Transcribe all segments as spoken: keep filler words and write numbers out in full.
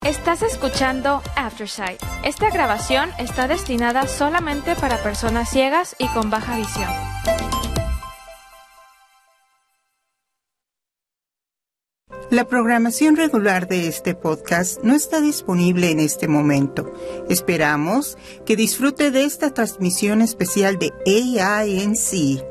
Estás escuchando Aftersight. Esta grabación está destinada solamente para personas ciegas y con baja visión. La programación regular de este podcast no está disponible en este momento. Esperamos que disfrute de esta transmisión especial de A I N C.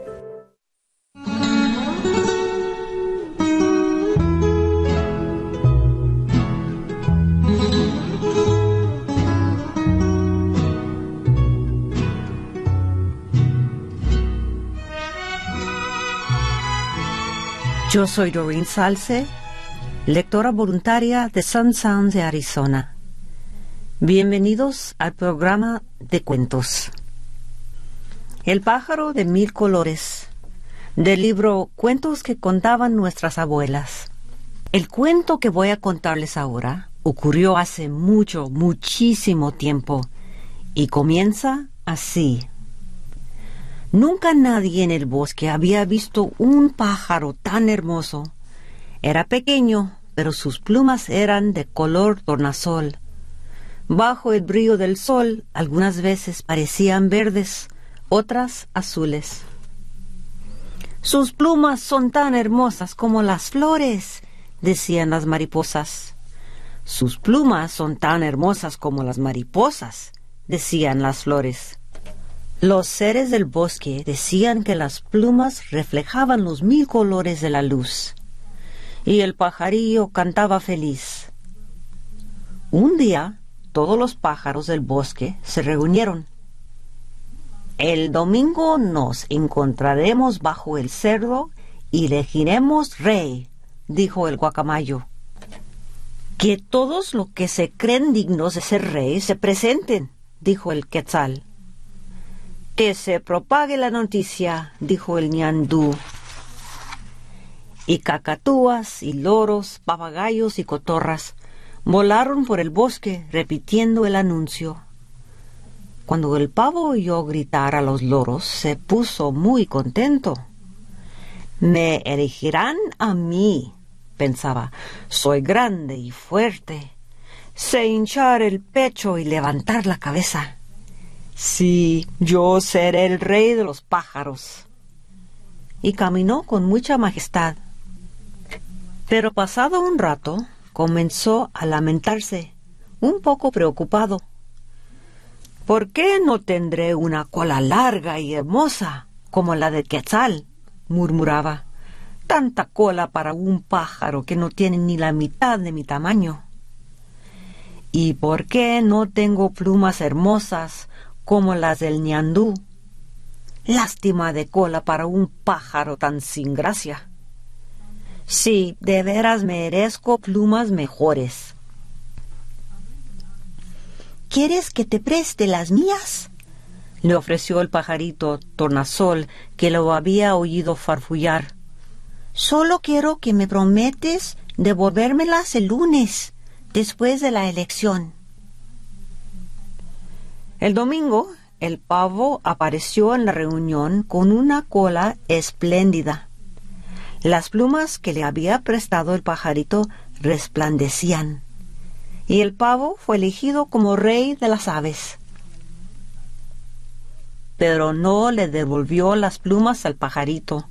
Yo soy Doreen Salce, lectora voluntaria de Sun Sounds de Arizona. Bienvenidos al programa de cuentos. El pájaro de mil colores, del libro Cuentos que contaban nuestras abuelas. El cuento que voy a contarles ahora ocurrió hace mucho, muchísimo tiempo y comienza así. Nunca nadie en el bosque había visto un pájaro tan hermoso. Era pequeño, pero sus plumas eran de color tornasol. Bajo el brillo del sol, algunas veces parecían verdes, otras azules. «Sus plumas son tan hermosas como las flores», decían las mariposas. «Sus plumas son tan hermosas como las mariposas», decían las flores. Los seres del bosque decían que las plumas reflejaban los mil colores de la luz, y el pajarillo cantaba feliz. Un día, todos los pájaros del bosque se reunieron. «El domingo nos encontraremos bajo el cedro y elegiremos rey», dijo el guacamayo. «Que todos los que se creen dignos de ser rey se presenten», dijo el quetzal. «Que se propague la noticia», dijo el ñandú. Y cacatúas y loros, papagayos y cotorras volaron por el bosque repitiendo el anuncio. Cuando el pavo oyó gritar a los loros, se puso muy contento. «Me elegirán a mí», pensaba. «Soy grande y fuerte. Sé hinchar el pecho y levantar la cabeza. Sí, yo seré el rey de los pájaros». Y caminó con mucha majestad. Pero pasado un rato, comenzó a lamentarse, un poco preocupado. «¿Por qué no tendré una cola larga y hermosa como la de quetzal?», murmuraba. «Tanta cola para un pájaro que no tiene ni la mitad de mi tamaño. ¿Y por qué no tengo plumas hermosas como las del ñandú? Lástima de cola para un pájaro tan sin gracia. Sí, de veras merezco plumas mejores». «¿Quieres que te preste las mías?», le ofreció el pajarito tornasol, que lo había oído farfullar. «Solo quiero que me prometes devolvérmelas el lunes, después de la elección». El domingo, el pavo apareció en la reunión con una cola espléndida. Las plumas que le había prestado el pajarito resplandecían, y el pavo fue elegido como rey de las aves. Pero no le devolvió las plumas al pajarito.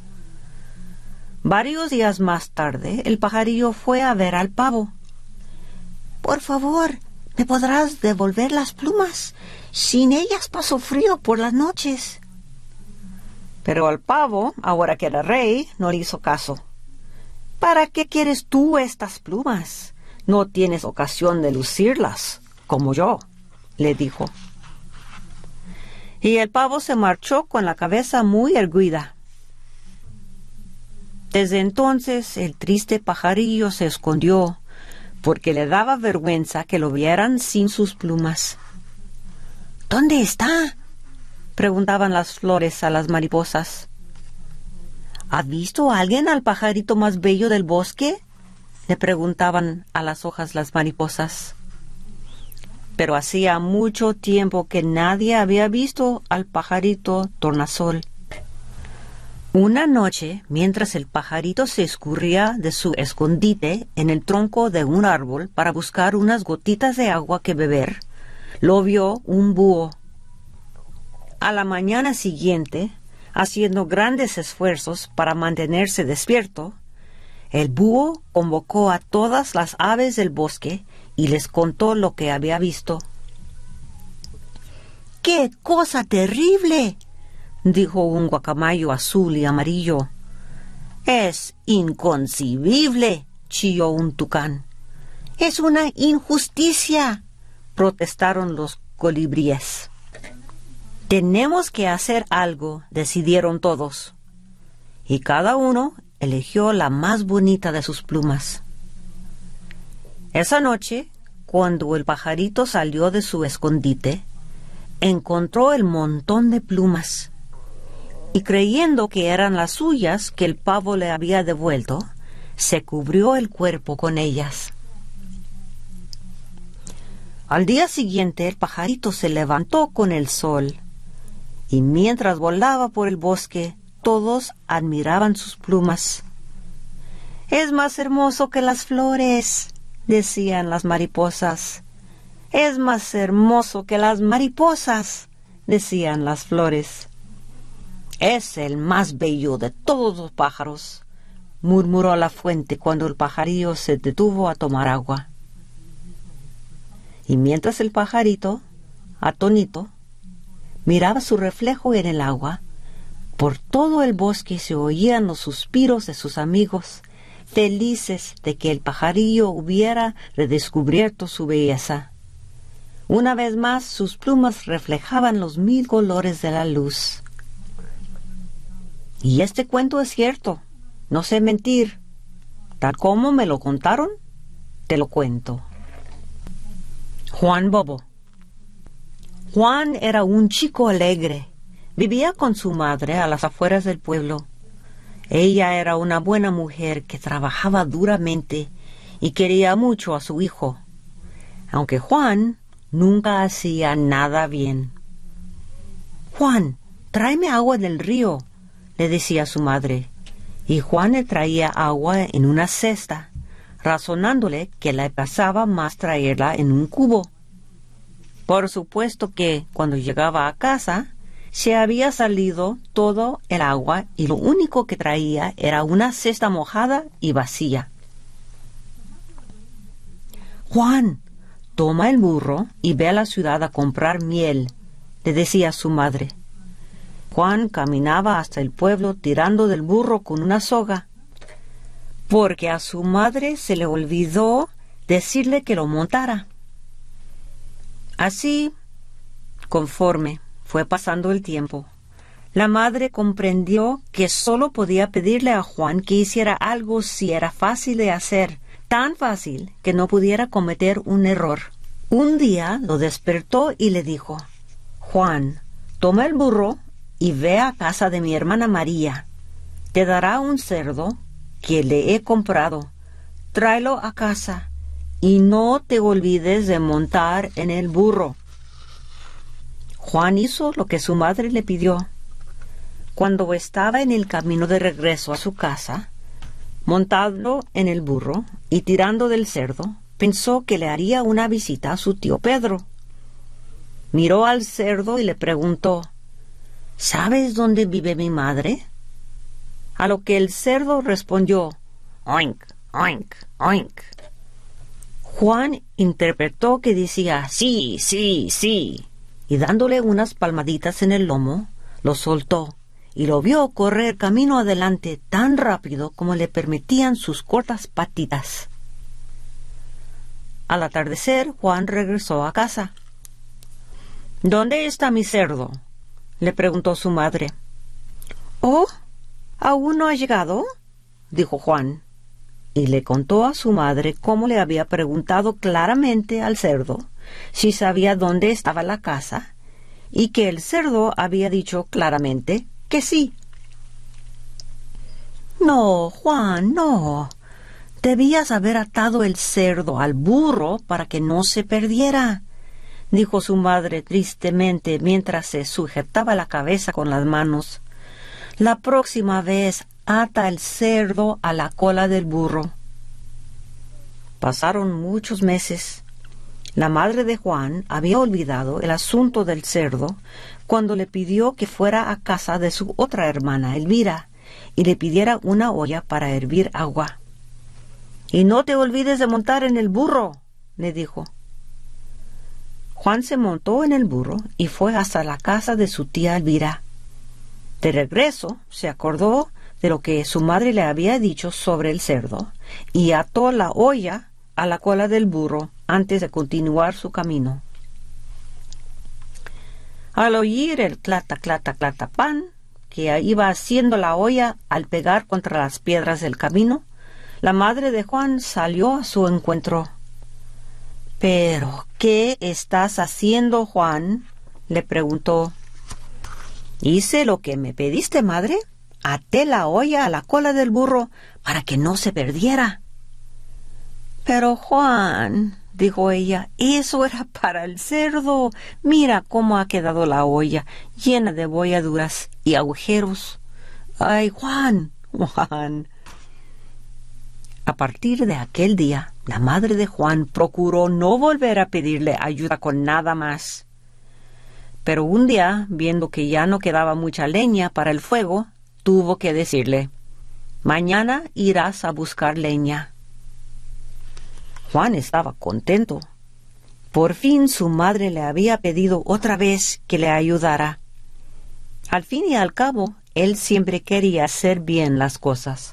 Varios días más tarde, el pajarillo fue a ver al pavo. «Por favor, ¿me podrás devolver las plumas? Sin ellas paso frío por las noches». Pero al pavo, ahora que era rey, no le hizo caso. «¿Para qué quieres tú estas plumas? No tienes ocasión de lucirlas, como yo», le dijo. Y el pavo se marchó con la cabeza muy erguida. Desde entonces el triste pajarillo se escondió, porque le daba vergüenza que lo vieran sin sus plumas. «¿Dónde está?», preguntaban las flores a las mariposas. «¿Ha visto alguien al pajarito más bello del bosque?», le preguntaban a las hojas las mariposas. Pero hacía mucho tiempo que nadie había visto al pajarito tornasol. Una noche, mientras el pajarito se escurría de su escondite en el tronco de un árbol para buscar unas gotitas de agua que beber, lo vio un búho. A la mañana siguiente, haciendo grandes esfuerzos para mantenerse despierto, el búho convocó a todas las aves del bosque y les contó lo que había visto. ¡Qué cosa terrible!, dijo un guacamayo azul y amarillo. Es inconcebible, chilló un tucán. Es una injusticia, protestaron los colibríes. Tenemos que hacer algo, decidieron todos. Y cada uno eligió la más bonita de sus plumas. Esa noche, cuando el pajarito salió de su escondite, encontró el montón de plumas. Y creyendo que eran las suyas que el pavo le había devuelto, se cubrió el cuerpo con ellas. Al día siguiente el pajarito se levantó con el sol, y mientras volaba por el bosque, todos admiraban sus plumas. «Es más hermoso que las flores», decían las mariposas. «Es más hermoso que las mariposas», decían las flores. «Es el más bello de todos los pájaros», murmuró la fuente cuando el pajarillo se detuvo a tomar agua. Y mientras el pajarito, atónito, miraba su reflejo en el agua, por todo el bosque se oían los suspiros de sus amigos, felices de que el pajarillo hubiera redescubierto su belleza. Una vez más sus plumas reflejaban los mil colores de la luz. Y este cuento es cierto, no sé mentir. Tal como me lo contaron, te lo cuento. Juan Bobo. Juan era un chico alegre. Vivía con su madre a las afueras del pueblo. Ella era una buena mujer que trabajaba duramente y quería mucho a su hijo, aunque Juan nunca hacía nada bien. «Juan, tráeme agua del río», le decía su madre, y Juan le traía agua en una cesta, razonándole que le pasaba más traerla en un cubo. Por supuesto que, cuando llegaba a casa, se había salido todo el agua y lo único que traía era una cesta mojada y vacía. «Juan, toma el burro y ve a la ciudad a comprar miel», le decía su madre. Juan caminaba hasta el pueblo tirando del burro con una soga, porque a su madre se le olvidó decirle que lo montara. Así, conforme fue pasando el tiempo, la madre comprendió que solo podía pedirle a Juan que hiciera algo si era fácil de hacer, tan fácil que no pudiera cometer un error. Un día lo despertó y le dijo: «Juan, toma el burro y ve a casa de mi hermana María. Te dará un cerdo que le he comprado. Tráelo a casa y no te olvides de montar en el burro». Juan hizo lo que su madre le pidió. Cuando estaba en el camino de regreso a su casa, montado en el burro y tirando del cerdo, pensó que le haría una visita a su tío Pedro. Miró al cerdo y le preguntó: «¿Sabes dónde vive mi madre?». A lo que el cerdo respondió: «Oink, oink, oink». Juan interpretó que decía «sí, sí, sí», y dándole unas palmaditas en el lomo, lo soltó y lo vio correr camino adelante tan rápido como le permitían sus cortas patitas. Al atardecer, Juan regresó a casa. «¿Dónde está mi cerdo?», le preguntó su madre. «Oh, ¿aún no ha llegado?», dijo Juan, y le contó a su madre cómo le había preguntado claramente al cerdo si sabía dónde estaba la casa, y que el cerdo había dicho claramente que sí. «No, Juan, no. Debías haber atado el cerdo al burro para que no se perdiera», dijo su madre tristemente mientras se sujetaba la cabeza con las manos. La próxima vez ata el cerdo a la cola del burro. Pasaron muchos meses. La madre de Juan había olvidado el asunto del cerdo cuando le pidió que fuera a casa de su otra hermana, Elvira, y le pidiera una olla para hervir agua. «Y no te olvides de montar en el burro», le dijo. Juan se montó en el burro y fue hasta la casa de su tía Elvira. De regreso, se acordó de lo que su madre le había dicho sobre el cerdo y ató la olla a la cola del burro antes de continuar su camino. Al oír el clata, clata, clata pan que iba haciendo la olla al pegar contra las piedras del camino, la madre de Juan salió a su encuentro. «¿Pero qué estás haciendo, Juan?», le preguntó. «Hice lo que me pediste, madre. Até la olla a la cola del burro para que no se perdiera». «Pero, Juan», dijo ella, «eso era para el cerdo. Mira cómo ha quedado la olla, llena de bolladuras y agujeros. Ay, Juan, Juan». A partir de aquel día, la madre de Juan procuró no volver a pedirle ayuda con nada más. Pero un día, viendo que ya no quedaba mucha leña para el fuego, tuvo que decirle: «Mañana irás a buscar leña». Juan estaba contento. Por fin su madre le había pedido otra vez que le ayudara. Al fin y al cabo, él siempre quería hacer bien las cosas.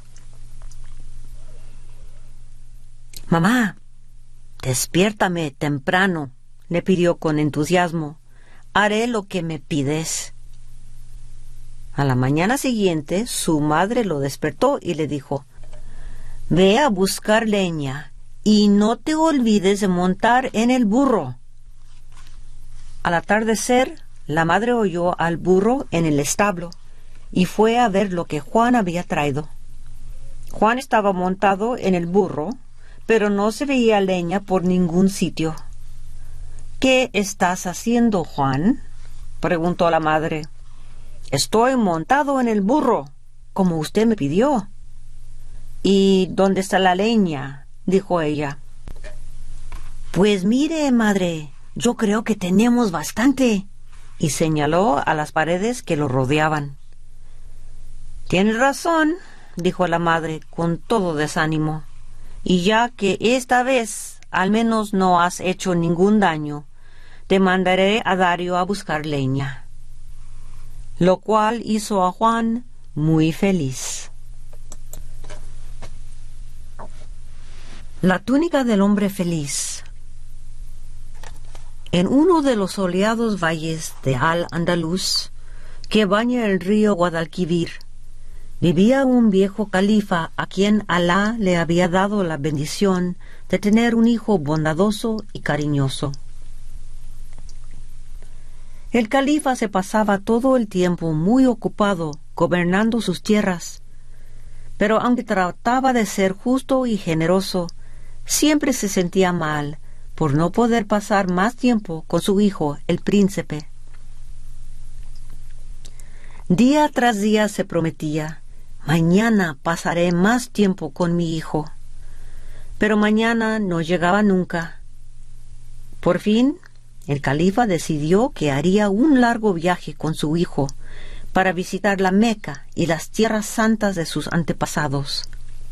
«Mamá, despiértame temprano», le pidió con entusiasmo. «Haré lo que me pides». A la mañana siguiente, su madre lo despertó y le dijo: «Ve a buscar leña y no te olvides de montar en el burro». Al atardecer, la madre oyó al burro en el establo y fue a ver lo que Juan había traído. Juan estaba montado en el burro, pero no se veía leña por ningún sitio. «¿Qué estás haciendo, Juan?», preguntó la madre. «Estoy montado en el burro, como usted me pidió». «¿Y dónde está la leña?», dijo ella. «Pues mire, madre, yo creo que tenemos bastante», y señaló a las paredes que lo rodeaban. «Tienes razón», dijo la madre con todo desánimo. «Y ya que esta vez al menos no has hecho ningún daño, te mandaré a Dario a buscar leña». Lo cual hizo a Juan muy feliz. La túnica del hombre feliz. En uno de los soleados valles de Al-Andalus, que baña el río Guadalquivir, vivía un viejo califa a quien Alá le había dado la bendición de tener un hijo bondadoso y cariñoso. El califa se pasaba todo el tiempo muy ocupado gobernando sus tierras, pero aunque trataba de ser justo y generoso, siempre se sentía mal por no poder pasar más tiempo con su hijo, el príncipe. Día tras día se prometía: «Mañana pasaré más tiempo con mi hijo». Pero mañana no llegaba nunca. Por fin, el califa decidió que haría un largo viaje con su hijo para visitar la Meca y las tierras santas de sus antepasados.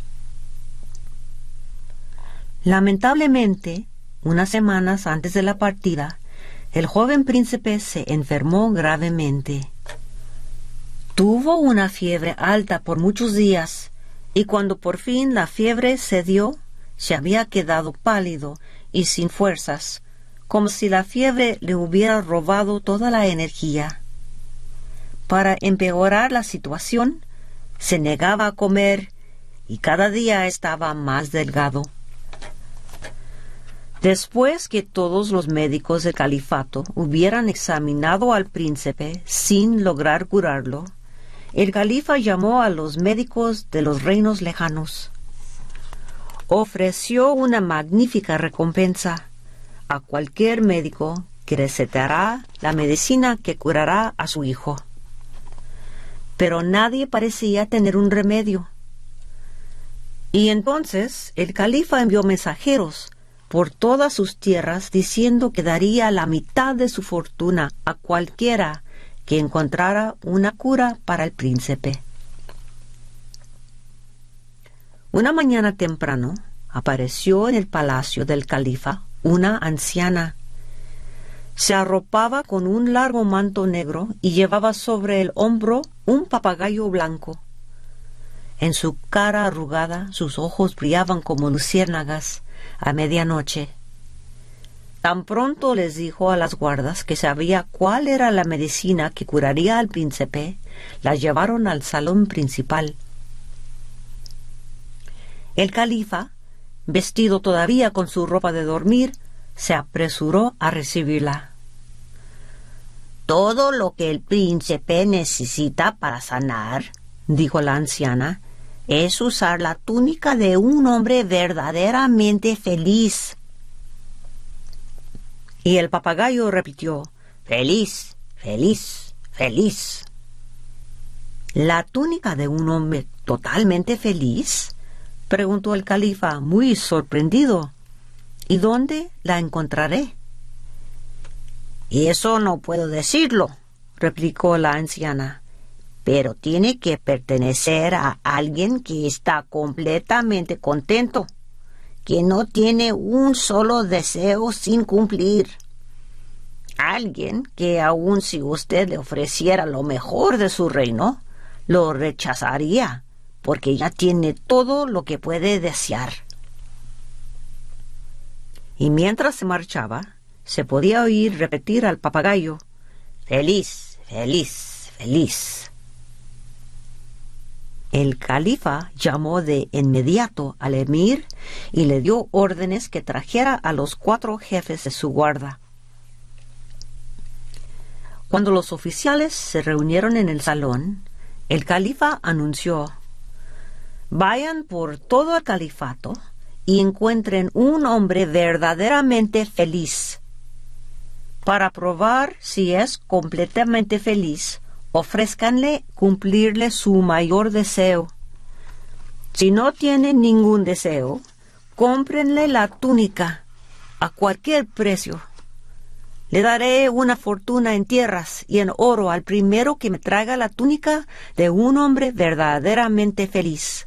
Lamentablemente, unas semanas antes de la partida, el joven príncipe se enfermó gravemente. Tuvo una fiebre alta por muchos días, y cuando por fin la fiebre cedió, se había quedado pálido y sin fuerzas, como si la fiebre le hubiera robado toda la energía. Para empeorar la situación, se negaba a comer y cada día estaba más delgado. Después que todos los médicos del califato hubieran examinado al príncipe sin lograr curarlo, el califa llamó a los médicos de los reinos lejanos. Ofreció una magnífica recompensa a cualquier médico que recetará la medicina que curará a su hijo. pero nadie parecía tener un remedio. Y entonces el califa envió mensajeros por todas sus tierras diciendo que daría la mitad de su fortuna a cualquiera que encontrara una cura para el príncipe. Una mañana temprano apareció en el palacio del califa una anciana. Se arropaba con un largo manto negro y llevaba sobre el hombro un papagayo blanco. En su cara arrugada sus ojos brillaban como luciérnagas a medianoche. Tan pronto les dijo a las guardas que sabía cuál era la medicina que curaría al príncipe, las llevaron al salón principal. El califa, vestido todavía con su ropa de dormir, se apresuró a recibirla. Todo lo que el príncipe necesita para sanar, dijo la anciana, es usar la túnica de un hombre verdaderamente feliz. Y el papagayo repitió, feliz, feliz, feliz. ¿La túnica de un hombre totalmente feliz?, preguntó el califa, muy sorprendido. ¿Y dónde la encontraré? Eso no puedo decirlo, replicó la anciana. Pero tiene que pertenecer a alguien que está completamente contento, que no tiene un solo deseo sin cumplir. Alguien que aun si usted le ofreciera lo mejor de su reino, lo rechazaría, porque ya tiene todo lo que puede desear. Y mientras se marchaba, se podía oír repetir al papagayo, feliz, feliz, feliz. El califa llamó de inmediato al emir y le dio órdenes que trajera a los cuatro jefes de su guarda. Cuando los oficiales se reunieron en el salón, el califa anunció, vayan por todo el califato y encuentren un hombre verdaderamente feliz. Para probar si es completamente feliz, ofrézcanle cumplirle su mayor deseo. Si no tiene ningún deseo, cómprenle la túnica a cualquier precio. Le daré una fortuna en tierras y en oro al primero que me traiga la túnica de un hombre verdaderamente feliz.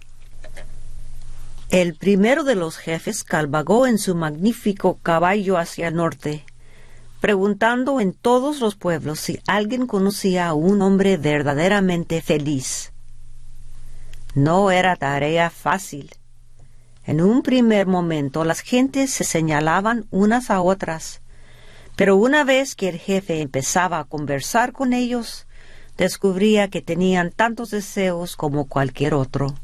El primero de los jefes cabalgó en su magnífico caballo hacia el norte, preguntando en todos los pueblos si alguien conocía a un hombre verdaderamente feliz. No era tarea fácil. En un primer momento las gentes se señalaban unas a otras, pero una vez que el jefe empezaba a conversar con ellos, descubría que tenían tantos deseos como cualquier otro.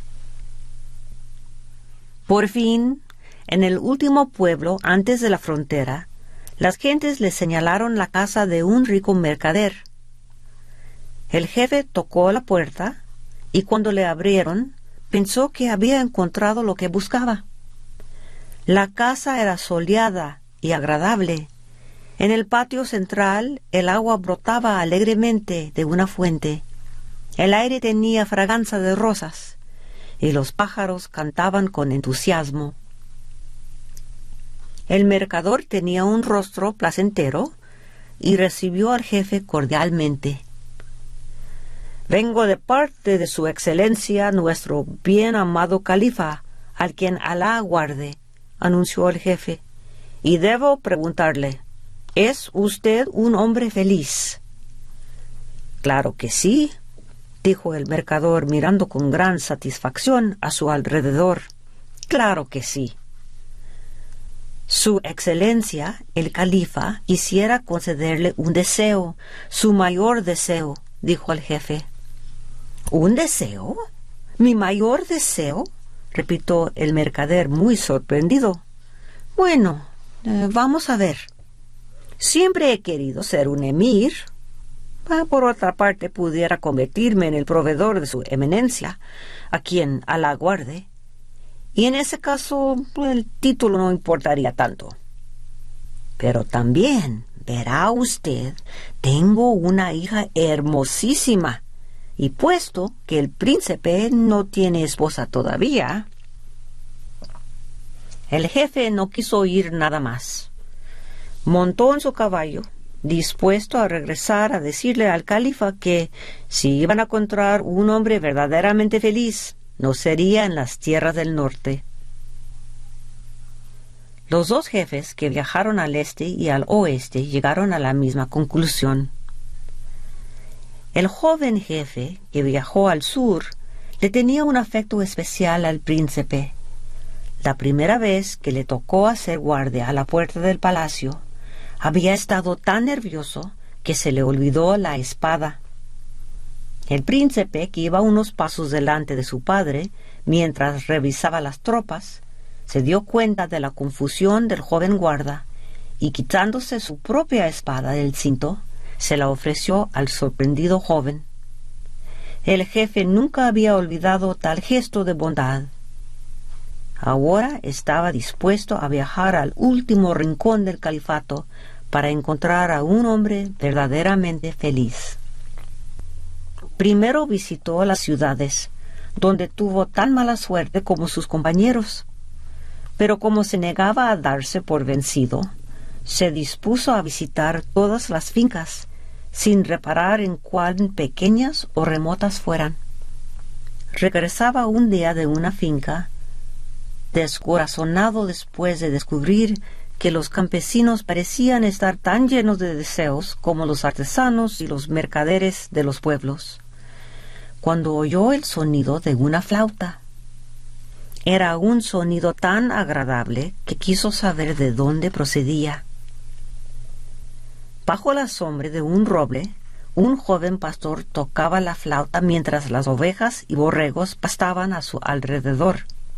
Por fin, en el último pueblo antes de la frontera, las gentes le señalaron la casa de un rico mercader. El jefe tocó la puerta y cuando le abrieron, pensó que había encontrado lo que buscaba. La casa era soleada y agradable. En el patio central el agua brotaba alegremente de una fuente. El aire tenía fragancia de rosas y los pájaros cantaban con entusiasmo. El mercader tenía un rostro placentero y recibió al jefe cordialmente. Vengo de parte de su excelencia nuestro bien amado califa, al quien Alá guarde, anunció el jefe, y debo preguntarle, ¿es usted un hombre feliz? Claro que sí, dijo el mercader mirando con gran satisfacción a su alrededor. Claro que sí. Su excelencia, el califa, quisiera concederle un deseo, su mayor deseo, dijo el jefe. ¿Un deseo? ¿Mi mayor deseo? Repitió el mercader muy sorprendido. Bueno, eh, vamos a ver. Siempre he querido ser un emir. Por otra parte, pudiera convertirme en el proveedor de su eminencia, a quien Alá guarde. Y en ese caso, el título no importaría tanto. Pero también, verá usted, tengo una hija hermosísima, Y puesto que el príncipe no tiene esposa todavía, el jefe no quiso oír nada más. Montó en su caballo, dispuesto a regresar a decirle al califa que si iban a encontrar un hombre verdaderamente feliz, no sería en las tierras del norte. Los dos jefes que viajaron al este y al oeste llegaron a la misma conclusión. El joven jefe que viajó al sur le tenía un afecto especial al príncipe. La primera vez que le tocó hacer guardia a la puerta del palacio, había estado tan nervioso que se le olvidó la espada. El príncipe, que iba unos pasos delante de su padre mientras revisaba las tropas, se dio cuenta de la confusión del joven guarda y, quitándose su propia espada del cinto, se la ofreció al sorprendido joven. El jefe nunca había olvidado tal gesto de bondad. Ahora estaba dispuesto a viajar al último rincón del califato para encontrar a un hombre verdaderamente feliz. Primero visitó las ciudades, donde tuvo tan mala suerte como sus compañeros, pero como se negaba a darse por vencido, se dispuso a visitar todas las fincas, sin reparar en cuán pequeñas o remotas fueran. Regresaba un día de una finca, descorazonado después de descubrir que los campesinos parecían estar tan llenos de deseos como los artesanos y los mercaderes de los pueblos, cuando oyó el sonido de una flauta. Era un sonido tan agradable que quiso saber de dónde procedía. Bajo la sombra de un roble, un joven pastor tocaba la flauta mientras las ovejas y borregos pastaban a su alrededor.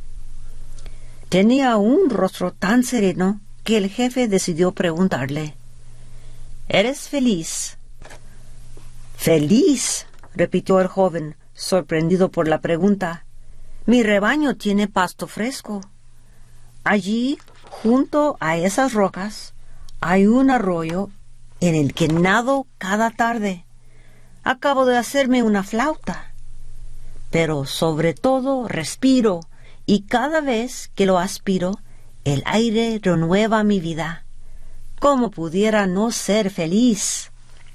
Tenía un rostro tan sereno que el jefe decidió preguntarle: ¿Eres feliz? —¿Feliz? —repitió el joven, sorprendido por la pregunta. Mi rebaño tiene pasto fresco. Allí, junto a esas rocas, hay un arroyo en el que nado cada tarde. Acabo de hacerme una flauta. Pero sobre todo respiro, y cada vez que lo aspiro, el aire renueva mi vida. ¿Cómo pudiera no ser feliz?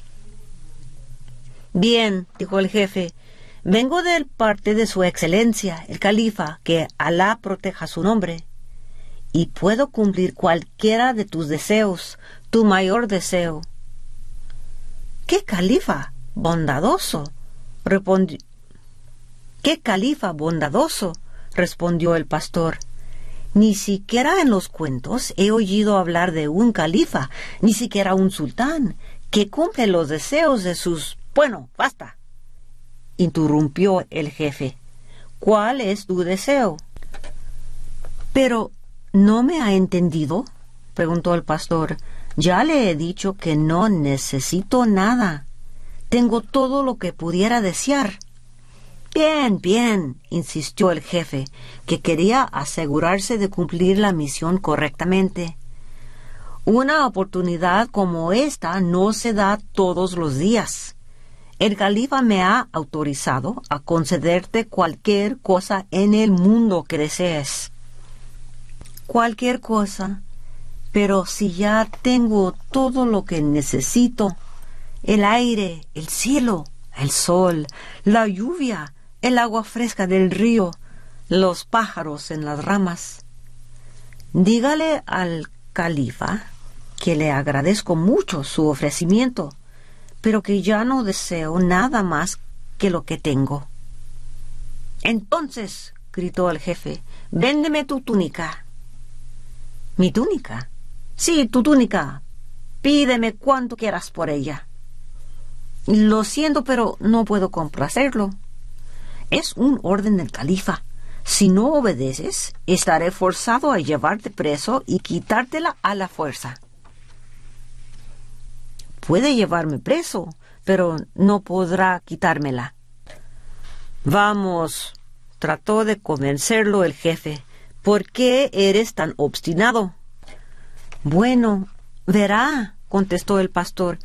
Bien, dijo el jefe, vengo de parte de su excelencia, el califa, que Alá proteja su nombre, y puedo cumplir cualquiera de tus deseos, tu mayor deseo. ¿Qué califa bondadoso? Respondió. ¿Qué califa bondadoso? Respondió el pastor. Ni siquiera en los cuentos he oído hablar de un califa, ni siquiera un sultán, que cumple los deseos de sus... Bueno, basta, interrumpió el jefe. ¿Cuál es tu deseo? Pero, ¿no me ha entendido?, preguntó el pastor. Ya le he dicho que no necesito nada. Tengo todo lo que pudiera desear. Bien, bien, insistió el jefe, que quería asegurarse de cumplir la misión correctamente. Una oportunidad como esta no se da todos los días. El califa me ha autorizado a concederte cualquier cosa en el mundo que desees. Cualquier cosa. Pero si ya tengo todo lo que necesito, el aire, el cielo, el sol, la lluvia, el agua fresca del río, los pájaros en las ramas. Dígale al califa que le agradezco mucho su ofrecimiento, pero que ya no deseo nada más que lo que tengo. Entonces, gritó el jefe, véndeme tu túnica. ¿Mi túnica? Sí, tu túnica. Pídeme cuanto quieras por ella. Lo siento, pero no puedo complacerlo. Es un orden del califa. Si no obedeces, estaré forzado a llevarte preso y quitártela a la fuerza. Puede llevarme preso, pero no podrá quitármela. Vamos, trató de convencerlo el jefe. ¿Por qué eres tan obstinado? Bueno, verá, contestó el pastor,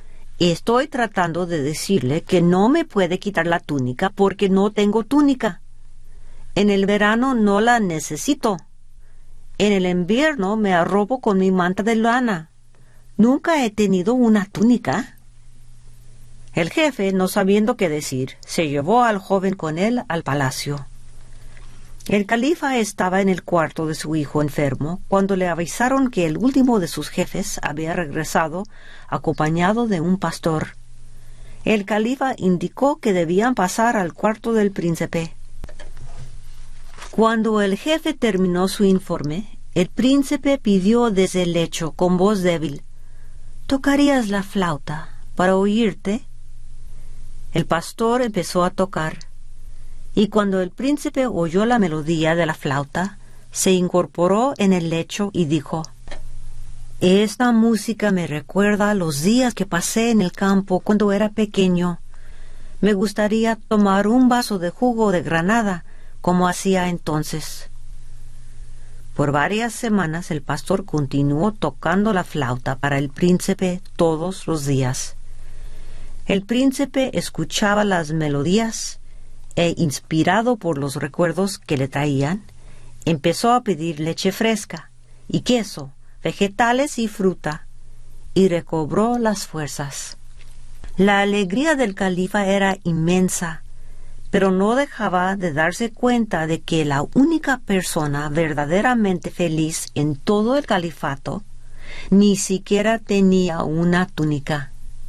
Estoy tratando de decirle que no me puede quitar la túnica porque no tengo túnica. En el verano no la necesito. En el invierno me arropo con mi manta de lana. Nunca he tenido una túnica. El jefe, no sabiendo qué decir, se llevó al joven con él al palacio. El califa estaba en el cuarto de su hijo enfermo cuando le avisaron que el último de sus jefes había regresado acompañado de un pastor. El califa indicó que debían pasar al cuarto del príncipe. Cuando el jefe terminó su informe, el príncipe pidió desde el lecho con voz débil: «¿Tocarías la flauta para oírte?» El pastor empezó a tocar, y cuando el príncipe oyó la melodía de la flauta, se incorporó en el lecho y dijo: «Esta música me recuerda los días que pasé en el campo cuando era pequeño. Me gustaría tomar un vaso de jugo de granada, como hacía entonces». Por varias semanas el pastor continuó tocando la flauta para el príncipe todos los días. El príncipe escuchaba las melodías e, inspirado por los recuerdos que le traían, empezó a pedir leche fresca y queso, vegetales y fruta, y recobró las fuerzas. La alegría del califa era inmensa, pero no dejaba de darse cuenta de que la única persona verdaderamente feliz en todo el califato ni siquiera tenía una túnica.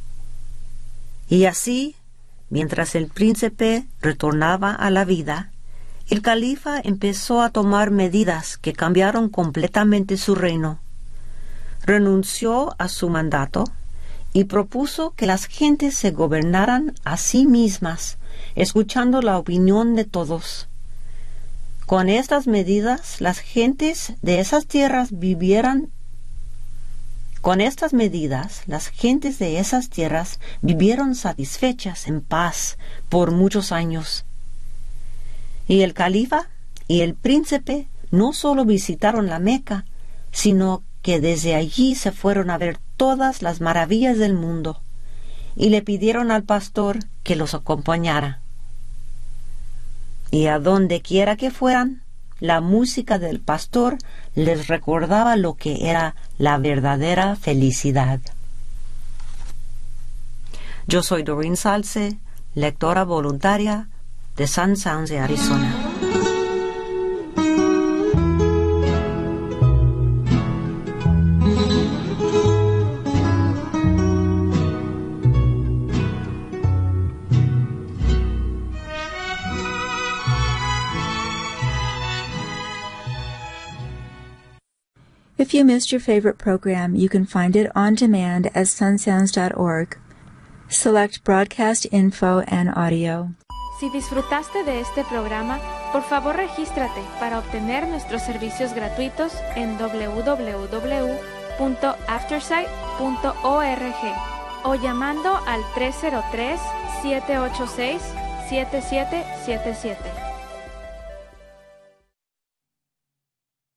Y así, mientras el príncipe retornaba a la vida, el califa empezó a tomar medidas que cambiaron completamente su reino. Renunció a su mandato y propuso que las gentes se gobernaran a sí mismas, escuchando la opinión de todos. Con estas medidas, las gentes de esas tierras vivieran Con estas medidas, las gentes de esas tierras vivieron satisfechas en paz por muchos años. Y el califa y el príncipe no solo visitaron la Meca, sino que desde allí se fueron a ver todas las maravillas del mundo, y le pidieron al pastor que los acompañara. Y a donde quiera que fueran, la música del pastor les recordaba lo que era la verdadera felicidad. Yo soy Doreen Salce, lectora voluntaria de Sun Sounds de Arizona. If you missed your favorite program, you can find it on demand at sun sounds dot org. Select Broadcast Info and Audio. Si disfrutaste de este programa, por favor regístrate para obtener nuestros servicios gratuitos en doble u doble u doble u punto aftersight punto org o llamando al tres cero tres, siete ocho seis, siete siete siete siete.